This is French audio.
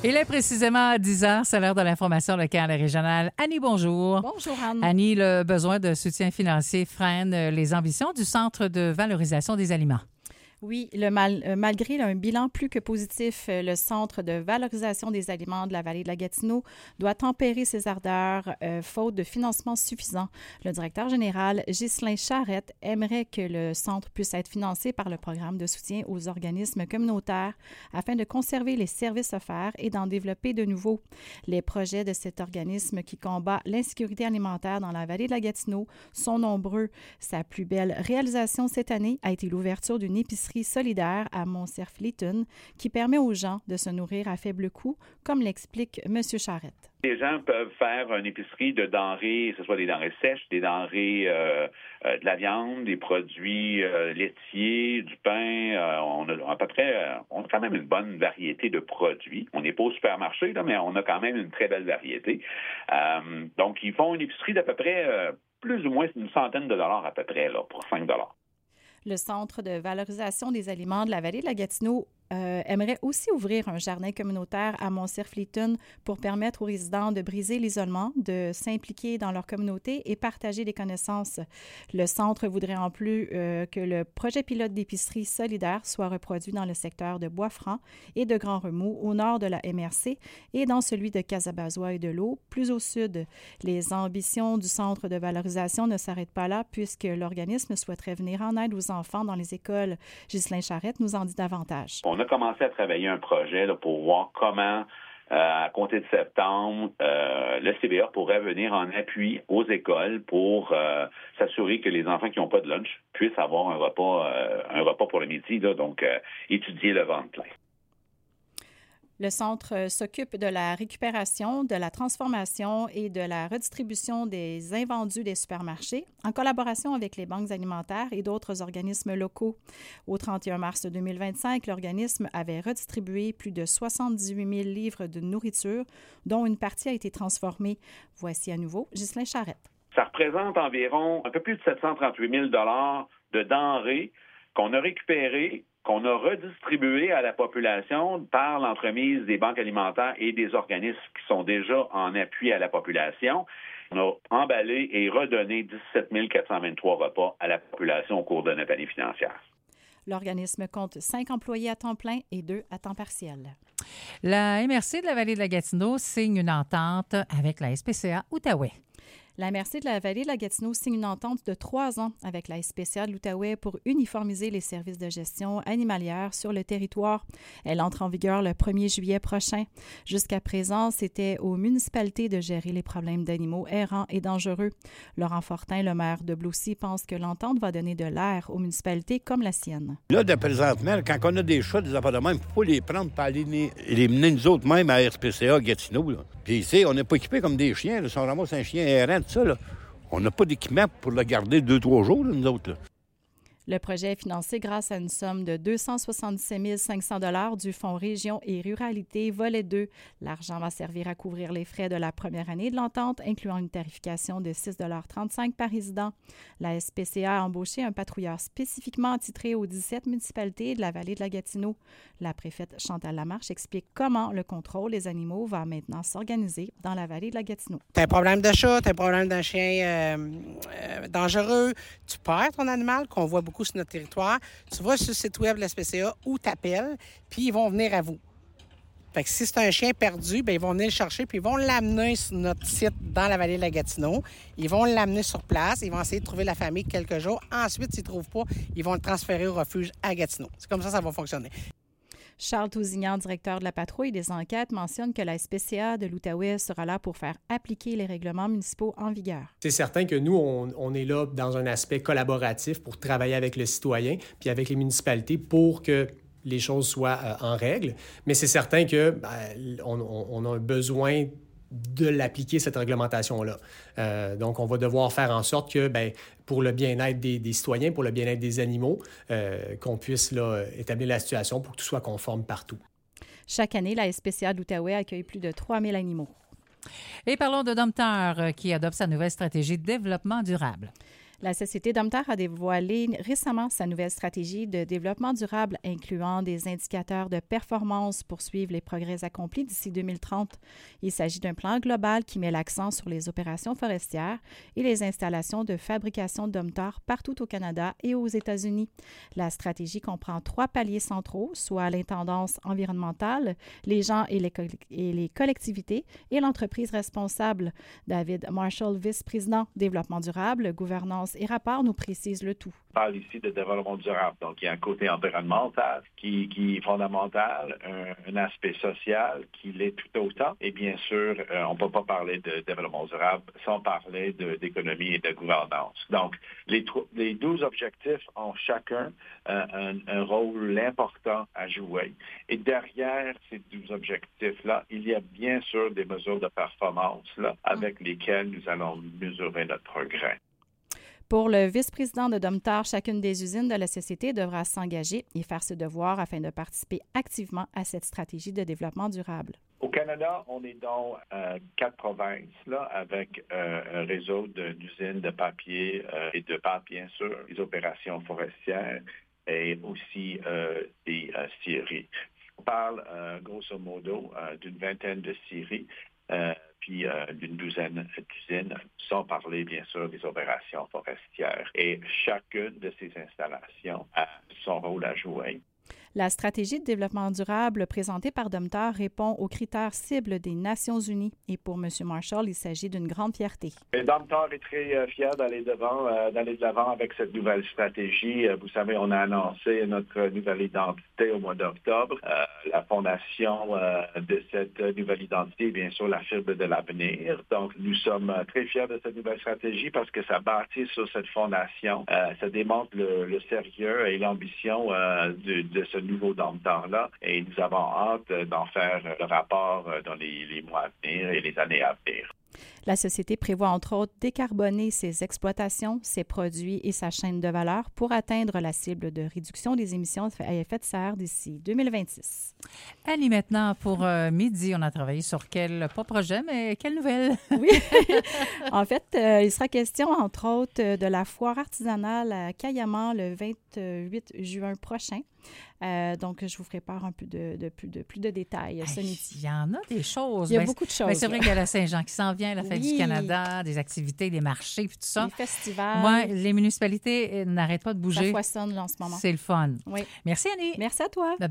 Il est précisément à 10 heures, c'est l'heure de l'information locale et régionale. Annie, bonjour. Bonjour, Anne. Annie, le besoin de soutien financier freine les ambitions du Centre de valorisation des aliments. Oui, malgré un bilan plus que positif, le Centre de valorisation des aliments de la vallée de la Gatineau doit tempérer ses ardeurs faute de financement suffisant. Le directeur général, Ghislain Charette, aimerait que le centre puisse être financé par le programme de soutien aux organismes communautaires afin de conserver les services offerts et d'en développer de nouveaux. Les projets de cet organisme qui combat l'insécurité alimentaire dans la vallée de la Gatineau sont nombreux. Sa plus belle réalisation cette année a été l'ouverture d'une épicerie solidaire à Montcerf-Lytton qui permet aux gens de se nourrir à faible coût, comme l'explique M. Charette. Les gens peuvent faire une épicerie de denrées, que ce soit des denrées sèches, des denrées de la viande, des produits laitiers, du pain. On a à peu près, on a quand même une bonne variété de produits. On n'est pas au supermarché, là, mais on a quand même une très belle variété. Donc, ils font une épicerie d'à peu près plus ou moins une centaine de dollars à peu près là, pour 5 $. Le Centre de valorisation des aliments de la vallée de la Gatineau aimerait aussi ouvrir un jardin communautaire à Montcerf-Lytton pour permettre aux résidents de briser l'isolement, de s'impliquer dans leur communauté et partager des connaissances. Le centre voudrait en plus que le projet pilote d'épicerie solidaire soit reproduit dans le secteur de Bois-Franc et de Grand-Remous au nord de la MRC et dans celui de Casabazois et de l'Eau, plus au sud. Les ambitions du Centre de valorisation ne s'arrêtent pas là puisque l'organisme souhaiterait venir en aide aux enfants dans les écoles. Ghislain Charette nous en dit davantage. On a commencé à travailler un projet là, pour voir comment, à compter de septembre, le CBA pourrait venir en appui aux écoles pour s'assurer que les enfants qui n'ont pas de lunch puissent avoir un repas pour le midi, là, donc étudier le ventre plein. Le centre s'occupe de la récupération, de la transformation et de la redistribution des invendus des supermarchés en collaboration avec les banques alimentaires et d'autres organismes locaux. Au 31 mars 2025, l'organisme avait redistribué plus de 78 000 livres de nourriture, dont une partie a été transformée. Voici à nouveau Ghislain Charette. Ça représente environ un peu plus de 738 000 $ de denrées qu'on a récupérées, qu'on a redistribué à la population par l'entremise des banques alimentaires et des organismes qui sont déjà en appui à la population. On a emballé et redonné 17 423 repas à la population au cours de notre année financière. L'organisme compte 5 employés à temps plein et 2 à temps partiel. La MRC de la vallée de la Gatineau signe une entente avec la SPCA Outaouais. La MRC de la vallée de la Gatineau signe une entente de 3 ans avec la SPCA de l'Outaouais pour uniformiser les services de gestion animalière sur le territoire. Elle entre en vigueur le 1er juillet prochain. Jusqu'à présent, c'était aux municipalités de gérer les problèmes d'animaux errants et dangereux. Laurent Fortin, le maire de Blaucy, pense que l'entente va donner de l'air aux municipalités comme la sienne. Là, de présentement, quand on a des chats, des affaires de même, il faut les prendre pour aller les mener nous autres même à SPCA Gatineau. Là. Puis, tu sais, on n'est pas équipés comme des chiens. Là. Si on ramasse un chien errant, tout ça, là, on n'a pas d'équipement pour le garder 2-3 jours, là, nous autres. Là. Le projet est financé grâce à une somme de 277 500 $ du Fonds Région et Ruralité, volet 2. L'argent va servir à couvrir les frais de la première année de l'entente, incluant une tarification de 6,35 $ par résident. La SPCA a embauché un patrouilleur spécifiquement attitré aux 17 municipalités de la vallée de la Gatineau. La préfète Chantal Lamarche explique comment le contrôle des animaux va maintenant s'organiser dans la vallée de la Gatineau. Tu as un problème de chat, tu as un problème d'un chien dangereux, tu perds ton animal, qu'on voit beaucoup sur notre territoire, tu vas sur le site web de la SPCA ou t'appelles, puis ils vont venir à vous. Fait que si c'est un chien perdu, bien, ils vont venir le chercher, puis ils vont l'amener sur notre site dans la vallée de la Gatineau. Ils vont l'amener sur place, ils vont essayer de trouver la famille quelques jours. Ensuite, s'ils ne trouvent pas, ils vont le transférer au refuge à Gatineau. C'est comme ça va fonctionner. Charles Tousignan, directeur de la patrouille des enquêtes, mentionne que la SPCA de l'Outaouais sera là pour faire appliquer les règlements municipaux en vigueur. C'est certain que nous, on est là dans un aspect collaboratif pour travailler avec le citoyen puis avec les municipalités pour que les choses soient en règle. Mais c'est certain que on a un besoin de l'appliquer, cette réglementation-là. Donc, on va devoir faire en sorte que, pour le bien-être des citoyens, pour le bien-être des animaux, qu'on puisse là, établir la situation pour que tout soit conforme partout. Chaque année, la SPCA de l'Outaouais accueille plus de 3 000 animaux. Et parlons de Dompteur qui adopte sa nouvelle stratégie de développement durable. La Société Domtar a dévoilé récemment sa nouvelle stratégie de développement durable incluant des indicateurs de performance pour suivre les progrès accomplis d'ici 2030. Il s'agit d'un plan global qui met l'accent sur les opérations forestières et les installations de fabrication de Domtar partout au Canada et aux États-Unis. La stratégie comprend 3 paliers centraux, soit l'intendance environnementale, les gens et les collectivités et l'entreprise responsable. David Marshall, vice-président développement durable, gouvernance et rapport, nous précise le tout. On parle ici de développement durable. Donc, il y a un côté environnemental qui est fondamental, un aspect social qui l'est tout autant. Et bien sûr, on ne peut pas parler de développement durable sans parler d'économie et de gouvernance. Donc, les 12 objectifs ont chacun un rôle important à jouer. Et derrière ces 12 objectifs-là, il y a bien sûr des mesures de performance là, avec lesquelles nous allons mesurer notre progrès. Pour le vice-président de Domtar, chacune des usines de la société devra s'engager et faire ses devoirs afin de participer activement à cette stratégie de développement durable. Au Canada, on est dans 4 provinces là, avec un réseau d'usines de papier et de pâte, bien sûr, des opérations forestières et aussi des scieries. On parle grosso modo d'une vingtaine de scieries. Puis d'une douzaine d'usines, sans parler bien sûr des opérations forestières. Et chacune de ces installations a son rôle à jouer. La stratégie de développement durable présentée par Domtar répond aux critères cibles des Nations unies. Et pour M. Marshall, il s'agit d'une grande fierté. Et Domtar est très fier d'aller de l'avant avec cette nouvelle stratégie. Vous savez, on a annoncé notre nouvelle identité au mois d'octobre. La fondation de cette nouvelle identité est bien sûr la fibre de l'avenir. Donc, nous sommes très fiers de cette nouvelle stratégie parce que ça bâtit sur cette fondation. Ça démontre le sérieux et l'ambition de ce nouveau Domtar-là. Et nous avons hâte d'en faire le rapport dans les mois à venir et les années à venir. La société prévoit entre autres décarboner ses exploitations, ses produits et sa chaîne de valeur pour atteindre la cible de réduction des émissions à effet de serre d'ici 2026. Annie, maintenant, pour midi, on a travaillé sur pas projet, mais quelle nouvelle? Oui. En fait, il sera question, entre autres, de la foire artisanale à Cayamant le 28 juin prochain. Donc, je vous ferai part un peu plus de détails ce midi. Il y en a des choses. Il y a beaucoup de choses. C'est vrai qu'il y a la Saint-Jean qui s'en vient, la Fête du Canada, des activités, des marchés, puis tout ça. Les festivals. Oui, les municipalités n'arrêtent pas de bouger. Ça foisonne là, en ce moment. C'est le fun. Oui. Merci, Annie. Merci à toi.